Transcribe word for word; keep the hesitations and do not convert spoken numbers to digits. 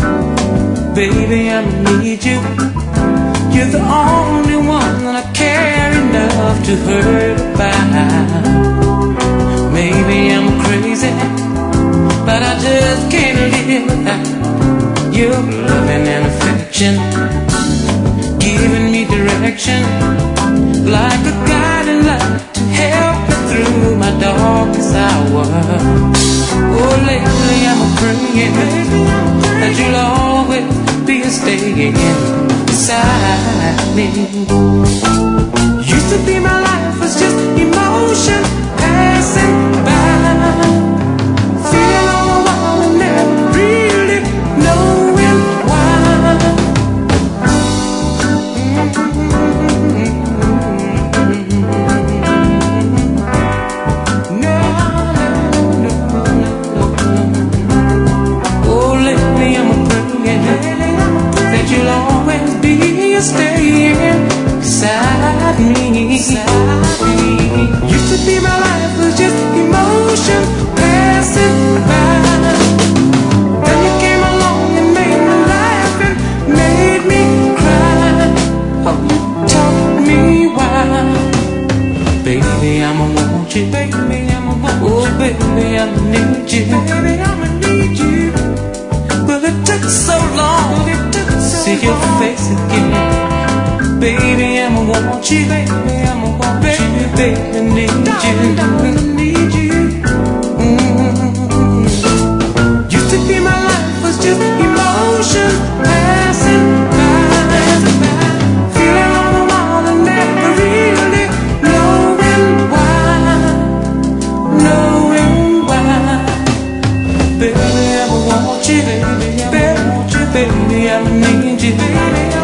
Baby, I need you. You're the only one that I care enough to hurt about. Maybe I'm crazy, but I just can't live without your loving and affection, giving me direction, like a guiding light to help me through my darkest hour. Oh, lately I'm praying that you'll always be staying beside me. Used to be my life was just emotion passing by, feeling all the while and never really knowing why. No, no, no, no. Oh, lately I'm praying that you'll always be staying beside me. Used to be my life was just emotion passing by. Then you came along and made me laugh and made me cry. Oh, you taught me why. Baby, I'ma want you. Baby, I'ma want you. Oh, baby, I'ma need you. Baby, I'ma need you. But it took so long to see your face again. Baby, I'ma want you. Baby, I'ma want you. Baby, I need you. Darling, I need you. Mm-hmm. Used to be my life was just emotion passing by, feeling all the while and never really knowing why, knowing why. Baby, I'ma want you. Baby, I'ma want you. Baby, I'ma need you. Baby,